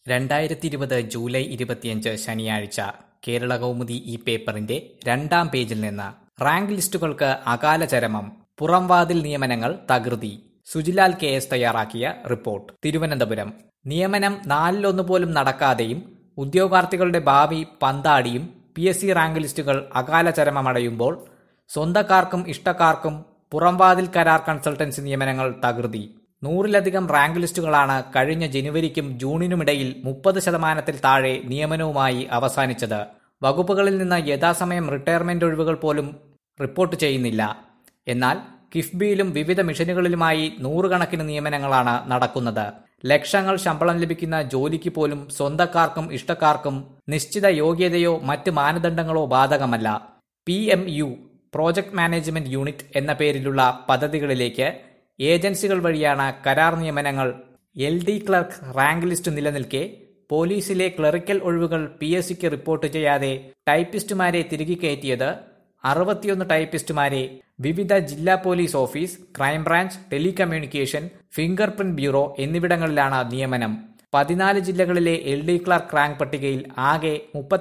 2020 July 25 ശനിയാഴ്ച കേരളകൗമുദി ഈ പേപ്പറിന്റെ 2-ാം പേജിൽ നിന്ന് റാങ്ക് ലിസ്റ്റുകൾക്ക് അകാല ചരമം, പുറംവാതിൽ നിയമനങ്ങൾ തകൃതി. സുജിലാൽ KS തയ്യാറാക്കിയ റിപ്പോർട്ട്. തിരുവനന്തപുരം. നിയമനം 1/4 പോലും നടക്കാതെയും ഉദ്യോഗാർത്ഥികളുടെ ഭാവി പന്താടിയും PSC റാങ്ക് ലിസ്റ്റുകൾ അകാല ചരമമടയുമ്പോൾ സ്വന്തക്കാർക്കും ഇഷ്ടക്കാർക്കും പുറംവാതിൽ കരാർ കൺസൾട്ടൻസി നിയമനങ്ങൾ തകൃതി. 100-ലധികം റാങ്ക് ലിസ്റ്റുകളാണ് കഴിഞ്ഞ ജനുവരിക്കും ജൂണിനുമിടയിൽ 30% താഴെ നിയമനവുമായി അവസാനിച്ചത്. വകുപ്പുകളിൽ നിന്ന് യഥാസമയം റിട്ടയർമെന്റ് ഒഴിവുകൾ പോലും റിപ്പോർട്ട് ചെയ്യുന്നില്ല. എന്നാൽ കിഫ്ബിയിലും വിവിധ മിഷനുകളിലുമായി 100 കണക്കിന് നിയമനങ്ങളാണ് നടക്കുന്നത്. ലക്ഷങ്ങൾ ശമ്പളം ലഭിക്കുന്ന ജോലിക്ക് പോലും സ്വന്തക്കാർക്കും ഇഷ്ടക്കാർക്കും നിശ്ചിത യോഗ്യതയോ മറ്റ് മാനദണ്ഡങ്ങളോ ബാധകമല്ല. PMU പ്രോജക്ട് മാനേജ്മെന്റ് യൂണിറ്റ് എന്ന പേരിലുള്ള പദ്ധതികളിലേക്ക് ഏജൻസികൾ വഴിയാണ് കരാർ നിയമനങ്ങൾ. LD ക്ലർക്ക് റാങ്ക് ലിസ്റ്റ് നിലനിൽക്കെ പോലീസിലെ ക്ലറിക്കൽ ഒഴിവുകൾ PSCക്ക് റിപ്പോർട്ട് ചെയ്യാതെ ടൈപ്പിസ്റ്റുമാരെ തിരികെ കയറ്റിയത് 61 ടൈപ്പിസ്റ്റുമാരെ വിവിധ ജില്ലാ police office, crime branch, telecommunication, finger print bureau എന്നിവിടങ്ങളിലാണ് നിയമനം. 14 ജില്ലകളിലെ LD ക്ലർക്ക് റാങ്ക് പട്ടികയിൽ ആകെ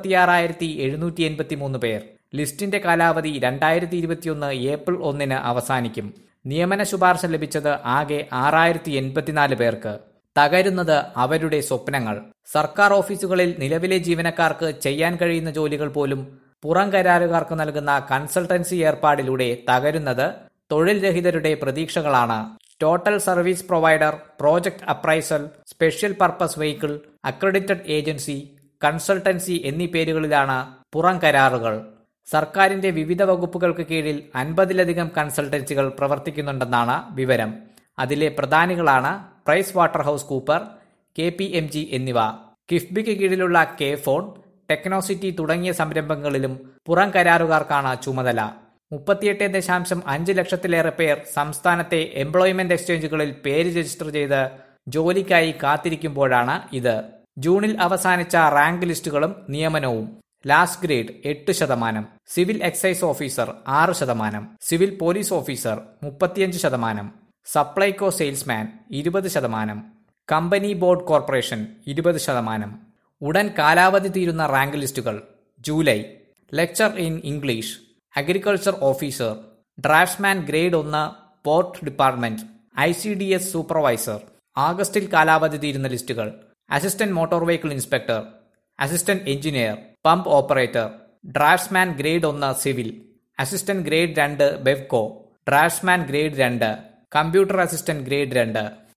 36,783 പേർ. ലിസ്റ്റിന്റെ കാലാവധി 2021 ഏപ്രിൽ 1 അവസാനിക്കും. നിയമന ശുപാർശ ലഭിച്ചത് ആകെ 6,084 പേർക്ക്. തകരുന്നത് അവരുടെ സ്വപ്നങ്ങൾ. സർക്കാർ ഓഫീസുകളിൽ നിലവിലെ ജീവനക്കാർക്ക് ചെയ്യാൻ കഴിയുന്ന ജോലികൾ പോലും പുറം കരാറുകാർക്ക് നൽകുന്ന കൺസൾട്ടൻസി ഏർപ്പാടിലൂടെ തകരുന്നത് തൊഴിൽ രഹിതരുടെ പ്രതീക്ഷകളാണ്. Total service provider, project appraisal, special purpose vehicle, accredited agency, consultancy എന്നീ പേരുകളിലാണ് പുറം കരാറുകൾ. സർക്കാരിന്റെ വിവിധ വകുപ്പുകൾക്ക് കീഴിൽ 50-ലധികം കൺസൾട്ടൻസികൾ പ്രവർത്തിക്കുന്നുണ്ടെന്നാണ് വിവരം. അതിലെ പ്രധാനികളാണ് പ്രൈസ് വാട്ടർ ഹൗസ് കൂപ്പർ, KPMG എന്നിവ. കിഫ്ബിക്ക് കീഴിലുള്ള KFON, ടെക്നോസിറ്റി തുടങ്ങിയ സംരംഭങ്ങളിലും പുറം കരാറുകാർക്കാണ് ചുമതല. 38.5 ലക്ഷത്തിലേറെ പേർ സംസ്ഥാനത്തെ എംപ്ലോയ്മെന്റ് എക്സ്ചേഞ്ചുകളിൽ പേര് രജിസ്റ്റർ ചെയ്ത് ജോലിക്കായി കാത്തിരിക്കുമ്പോഴാണ് ഇത്. ജൂണിൽ അവസാനിച്ച റാങ്ക് ലിസ്റ്റുകളും നിയമനവും. Last grade 8%, civil excise officer 6%, civil police officer 35%, Supplyco salesman 20%, company board corporation 20%. ഉടൻ കാലാവധി തീരുന്ന റാങ്ക് ലിസ്റ്റുകൾ. July. Lecturer in English, agriculture officer, draftsman grade 1 port department, ICDS supervisor. ആഗസ്റ്റിൽ കാലാവധി തീരുന്ന ലിസ്റ്റുകൾ. Assistant motor vehicle inspector, assistant engineer, pump operator, draftsman grade 1 civil, assistant grade 2 Bevco, draftsman grade 2, computer assistant grade 2.